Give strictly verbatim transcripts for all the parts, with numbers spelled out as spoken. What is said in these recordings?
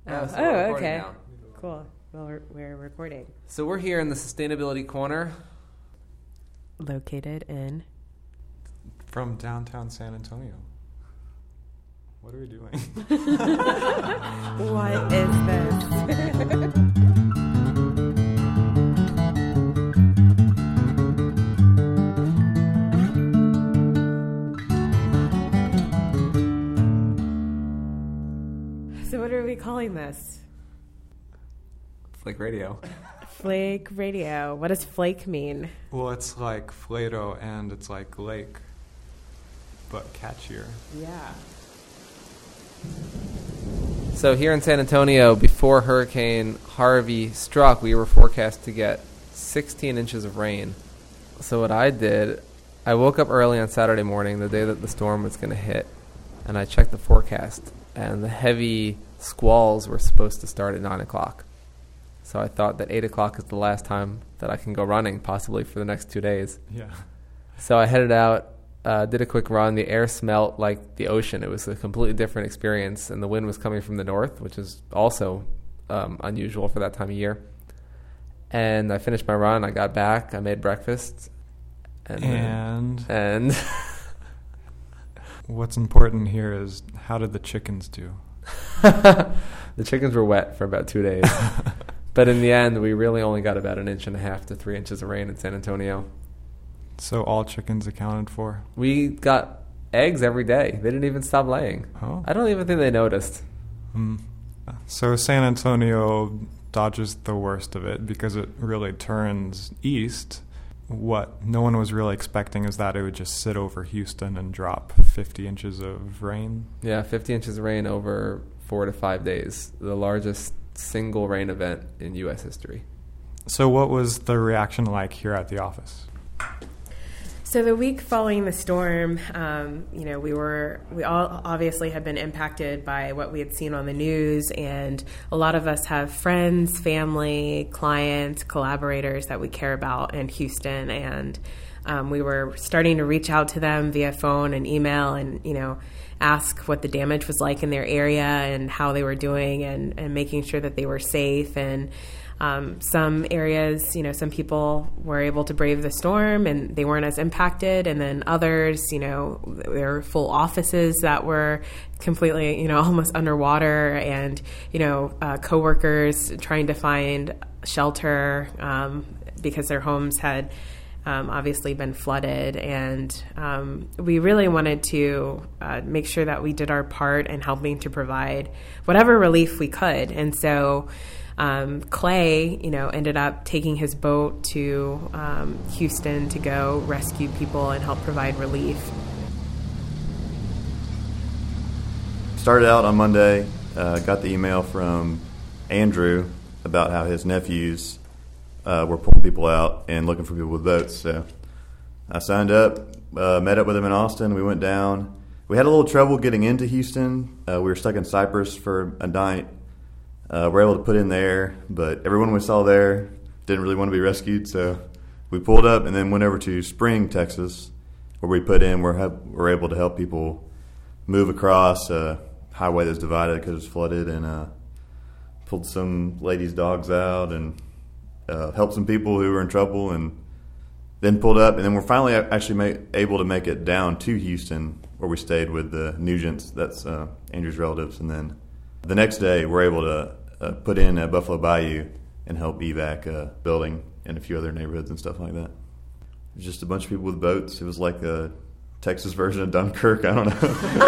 Oh, so oh we're recording okay. now. Cool. Well, we're, we're recording. So we're here in the Sustainability Corner. Located in? From downtown San Antonio. What are we doing? What is this? So what are we calling this? Flake Radio. Flake Radio. What does flake mean? Well, it's like Flato and it's like lake, but catchier. Yeah. So here in San Antonio, before Hurricane Harvey struck, we were forecast to get sixteen inches of rain. So what I did, I woke up early on Saturday morning, the day that the storm was going to hit, and I checked the forecast, and the heavy squalls were supposed to start at nine o'clock. So I thought that eight o'clock is the last time that I can go running, possibly for the next two days. Yeah. So I headed out, uh, did a quick run. The air smelled like the ocean. It was a completely different experience, and the wind was coming from the north, which is also um, unusual for that time of year. And I finished my run. I got back. I made breakfast. And... And, and what's important here is, how did the chickens do? The chickens were wet for about two days. But in the end, we really only got about an inch and a half to three inches of rain in San Antonio. So all chickens accounted for? We got eggs every day. They didn't even stop laying. Oh. I don't even think they noticed. Mm. So San Antonio dodges the worst of it because it really turns east. What no one was really expecting is that it would just sit over Houston and drop fifty inches of rain. Yeah, fifty inches of rain over four to five days. The largest single rain event in U S history. So what was the reaction like here at the office? So the week following the storm, um, you know, we were we all obviously had been impacted by what we had seen on the news, and a lot of us have friends, family, clients, collaborators that we care about in Houston, and um, we were starting to reach out to them via phone and email, and you know, ask what the damage was like in their area and how they were doing, and, and making sure that they were safe. And Um, some areas, you know, some people were able to brave the storm and they weren't as impacted. And then others, you know, there were full offices that were completely, you know, almost underwater, and, you know, uh, coworkers trying to find shelter um, because their homes had um, obviously been flooded. And um, we really wanted to uh, make sure that we did our part in helping to provide whatever relief we could. And so Um, Clay, you know, ended up taking his boat to um, Houston to go rescue people and help provide relief. Started out on Monday, uh, got the email from Andrew about how his nephews uh, were pulling people out and looking for people with boats. So I signed up, uh, met up with him in Austin. We went down. We had a little trouble getting into Houston. Uh, we were stuck in Cypress for a night. Uh, we're able to put in there, but everyone we saw there didn't really want to be rescued, so we pulled up and then went over to Spring, Texas, where we put in. We're, have, we're able to help people move across a highway that's divided because it's flooded, and uh, pulled some ladies' dogs out and uh, helped some people who were in trouble, and then pulled up. And then we're finally actually make, able to make it down to Houston, where we stayed with the Nugents, that's uh, Andrew's relatives, and then the next day, we're able to uh, put in at Buffalo Bayou and help evac a building and a few other neighborhoods and stuff like that. It was just a bunch of people with boats. It was like a Texas version of Dunkirk. I don't know.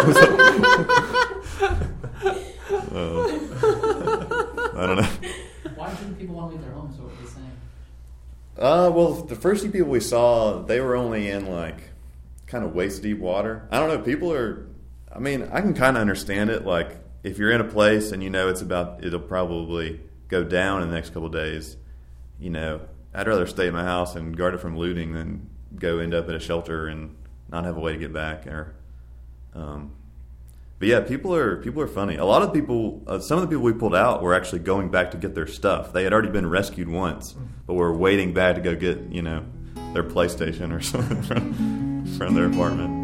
uh, I don't know. Why shouldn't people want to leave their homes? What were they saying? Uh, well, the first few people we saw, they were only in like kind of waist deep water. I don't know. People are. I mean, I can kind of understand it. Like, if you're in a place and you know it's about, it'll probably go down in the next couple of days, you know, I'd rather stay in my house and guard it from looting than go end up at a shelter and not have a way to get back. Or, um, but yeah, people are people are funny. A lot of people, uh, some of the people we pulled out were actually going back to get their stuff. They had already been rescued once, but were waiting back to go get, you know, their PlayStation or something from, from their apartment.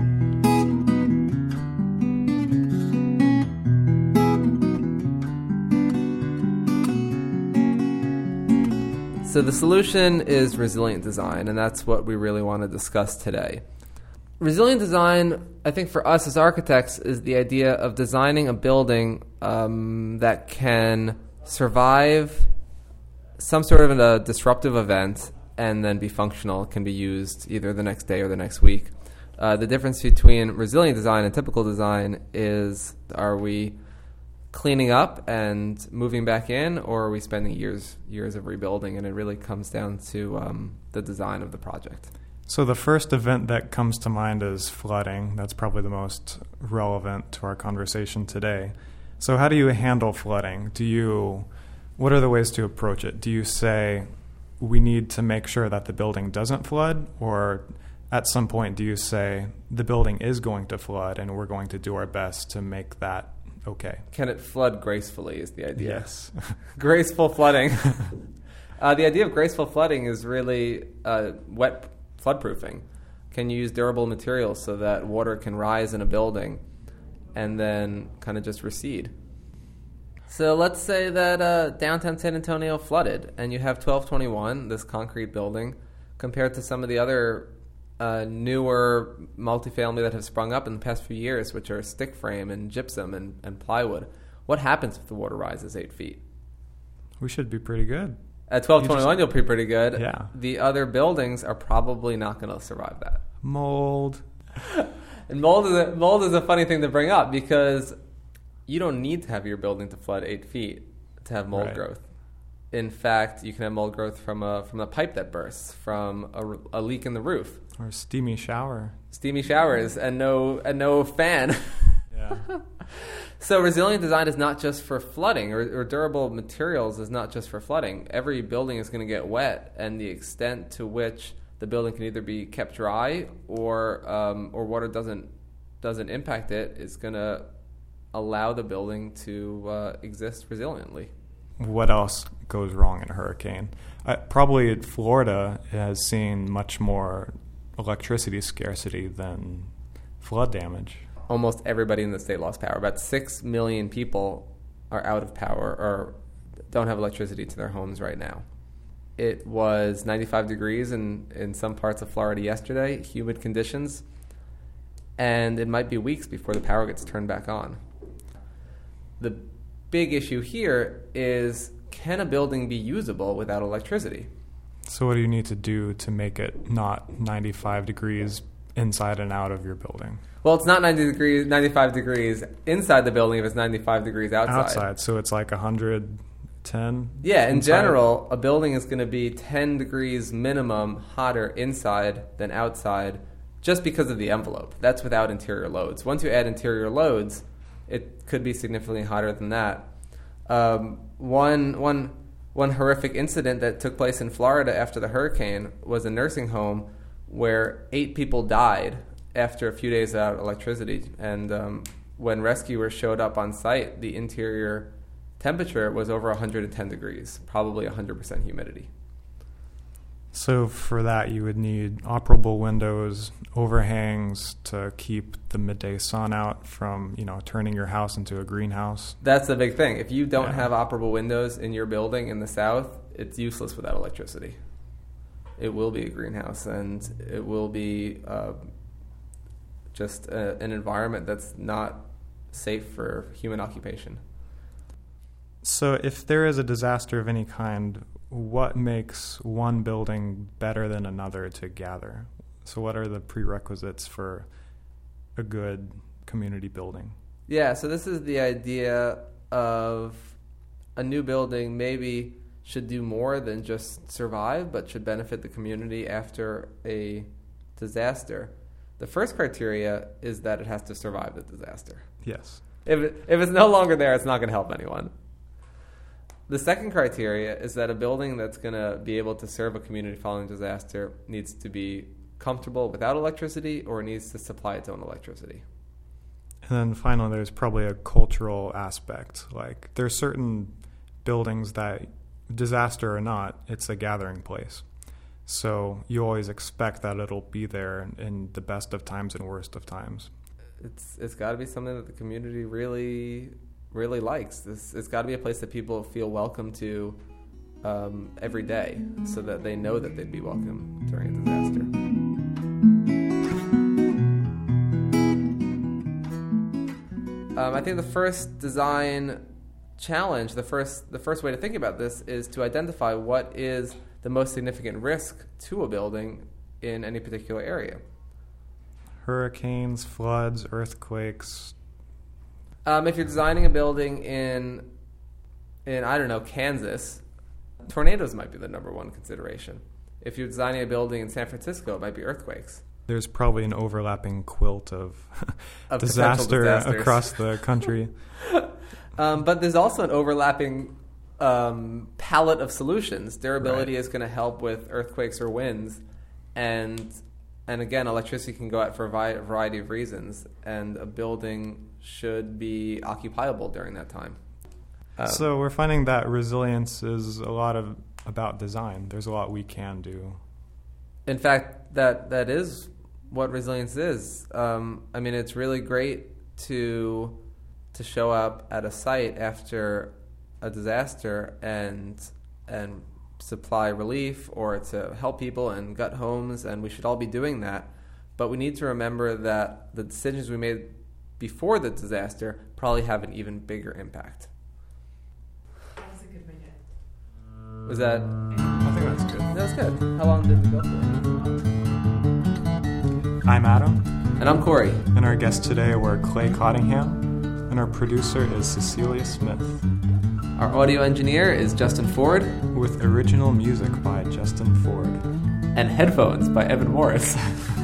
So the solution is resilient design, and that's what we really want to discuss today. Resilient design, I think for us as architects, is the idea of designing a building um, that can survive some sort of a disruptive event and then be functional, can be used either the next day or the next week. Uh, the difference between resilient design and typical design is, are we cleaning up and moving back in, or are we spending years years of rebuilding? And it really comes down to um, the design of the project. So the first event that comes to mind is flooding. That's probably the most relevant to our conversation today. So how do you handle flooding? Do you, what are the ways to approach it? Do you say we need to make sure that the building doesn't flood, or at some point do you say the building is going to flood and we're going to do our best to make that okay? Can it flood gracefully is the idea. Yes. Graceful flooding. uh, the idea of graceful flooding is really uh, wet floodproofing. Can you use durable materials so that water can rise in a building and then kind of just recede? So let's say that uh, downtown San Antonio flooded and you have twelve twenty-one, this concrete building, compared to some of the other Uh, newer multifamily that have sprung up in the past few years, which are stick frame and gypsum and, and plywood. What happens if the water rises eight feet? We should be pretty good. At twelve twenty-one, you'll be pretty good. Yeah. The other buildings are probably not going to survive that. Mold. And mold is, a, mold is a funny thing to bring up because you don't need to have your building to flood eight feet to have mold Right. growth. In fact, you can have mold growth from a from a pipe that bursts, from a, a leak in the roof, Or a steamy shower. steamy showers, and no and no fan. Yeah. So resilient design is not just for flooding, or, or durable materials is not just for flooding. Every building is going to get wet, and the extent to which the building can either be kept dry or um, or water doesn't doesn't impact it is going to allow the building to uh, exist resiliently. What else goes wrong in a hurricane? Uh, probably Florida has seen much more electricity scarcity than flood damage. Almost everybody in the state lost power. About six million people are out of power or don't have electricity to their homes right now. It was ninety-five degrees in, in some parts of Florida yesterday, humid conditions, and it might be weeks before the power gets turned back on. The big issue here is, can a building be usable without electricity? So what do you need to do to make it not ninety-five degrees inside and out of your building? Well, it's not ninety degrees, ninety-five degrees inside the building if it's ninety-five degrees outside. Outside, so it's like one hundred ten? Yeah, in inside? general, a building is going to be ten degrees minimum hotter inside than outside just because of the envelope. That's without interior loads. Once you add interior loads, it could be significantly hotter than that. Um, one, one, one horrific incident that took place in Florida after the hurricane was a nursing home where eight people died after a few days without electricity. And um, when rescuers showed up on site, the interior temperature was over one hundred ten degrees, probably one hundred percent humidity. So for that, you would need operable windows, overhangs to keep the midday sun out from, you know, turning your house into a greenhouse. That's the big thing. If you don't Yeah. have operable windows in your building in the south, it's useless without electricity. It will be a greenhouse, and it will be uh, just a, an environment that's not safe for human occupation. So if there is a disaster of any kind, what makes one building better than another to gather? So what are the prerequisites for a good community building? Yeah, so this is the idea of a new building maybe should do more than just survive, but should benefit the community after a disaster. The first criteria is that it has to survive the disaster. Yes. If it, if it's no longer there, it's not going to help anyone. The second criteria is that a building that's going to be able to serve a community following disaster needs to be comfortable without electricity, or needs to supply its own electricity. And then finally, there's probably a cultural aspect. Like, there's certain buildings that, disaster or not, it's a gathering place. So you always expect that it'll be there in the best of times and worst of times. It's it's got to be something that the community really really likes. This it's got to be a place that people feel welcome to um, every day so that they know that they'd be welcome during a disaster. Um, I think the first design challenge, the first the first way to think about this is to identify what is the most significant risk to a building in any particular area. Hurricanes, floods, earthquakes. Um, if you're designing a building in, in I don't know, Kansas, tornadoes might be the number one consideration. If you're designing a building in San Francisco, it might be earthquakes. There's probably an overlapping quilt of, of disaster disasters across the country. um, but there's also an overlapping um, palette of solutions. Durability Right. is going to help with earthquakes or winds, and and again, electricity can go out for a vi- variety of reasons, and a building should be occupiable during that time. Um, So we're finding that resilience is a lot of about design. There's a lot we can do. In fact, that that is what resilience is. Um, I mean, it's really great to to show up at a site after a disaster and and supply relief or to help people and gut homes, and we should all be doing that. But we need to remember that the decisions we made before the disaster probably have an even bigger impact. That was a good minute. Was that? I think that's good. That was good. How long did we go for? I'm Adam, And I'm Corey. and our guests today were Clay Cottingham, and our producer is Cecilia Smith, Our audio engineer is Justin Ford, with original music by Justin Ford. and headphones by Evan Morris.